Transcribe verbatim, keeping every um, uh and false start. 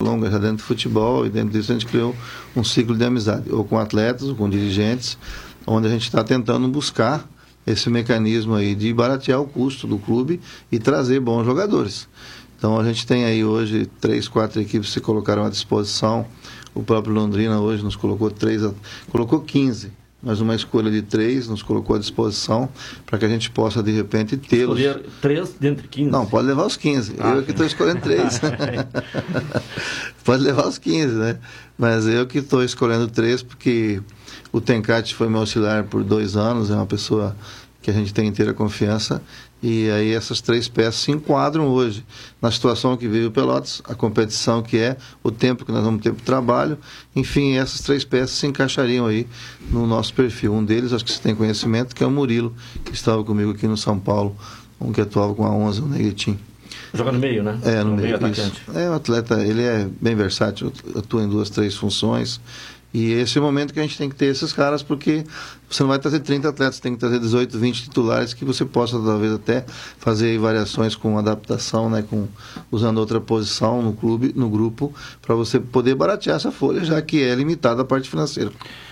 longa já dentro do futebol, e dentro disso a gente criou um ciclo de amizade, ou com atletas, ou com dirigentes, onde a gente está tentando buscar esse mecanismo aí de baratear o custo do clube e trazer bons jogadores. Então a gente tem aí hoje três, quatro equipes que se colocaram à disposição. O próprio Londrina hoje nos colocou três, colocou quinze, mas uma escolha de três nos colocou à disposição para que a gente possa de repente tê-los. Escolher três dentre quinze? Não, pode levar os quinze. Ah, eu que estou escolhendo três. Pode levar os quinze, né? Mas eu que estou escolhendo três porque o Tencate foi meu auxiliar por dois anos, é uma pessoa que a gente tem inteira confiança, e aí essas três peças se enquadram hoje na situação que vive o Pelotas, a competição que é, o tempo que nós vamos ter para o trabalho, enfim, essas três peças se encaixariam aí no nosso perfil. Um deles, acho que você tem conhecimento, que é o Murilo, que estava comigo aqui no São Paulo, um que atuava com a onze, o Negritinho. Joga no meio, né? É, no, no meio, meio atacante. É, o atleta, ele é bem versátil, atua em duas, três funções. E esse é o momento que a gente tem que ter esses caras, porque você não vai trazer trinta atletas, você tem que trazer dezoito, vinte titulares que você possa talvez até fazer variações com adaptação, né, com, usando outra posição no clube, no grupo, para você poder baratear essa folha, já que é limitada a parte financeira.